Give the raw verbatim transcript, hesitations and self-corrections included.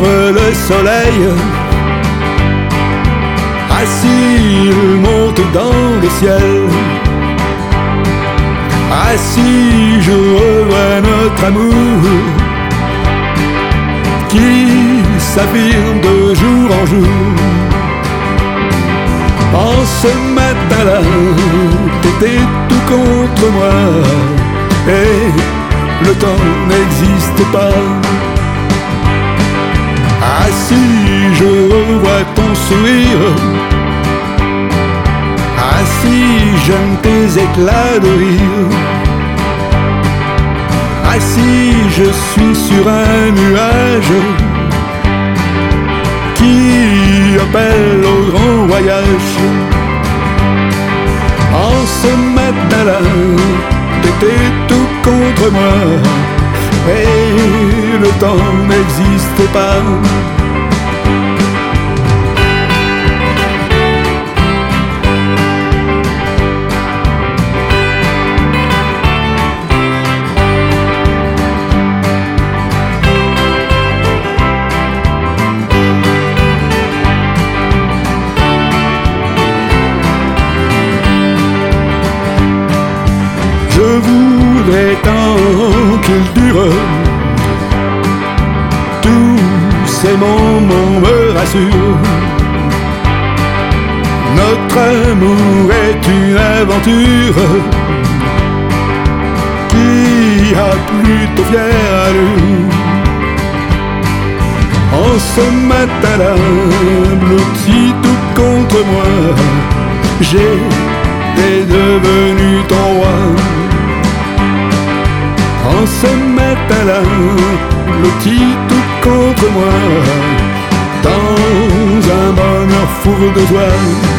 le soleil. Assis, il monte dans le ciel. Assis, je revois notre amour qui s'affirme de jour en jour. En ce matin-là, t'étais tout contre moi et le temps n'existe pas. Assis, je revois ton sourire. Assis, j'aime tes éclats de rire. Assis, je suis sur un nuage qui appelle au grand voyage. En ce matin-là, t'étais tout contre moi et le temps n'existe pas. Je voudrais tant qu'il dure. Tous ces moments me rassurent. Notre amour est une aventure qui a plutôt fière allure. En ce matin-là, blotti tout contre moi, j'étais devenu ton roi. En ce matin-là, blotti tout contre moi, dans un bonheur fou de joie.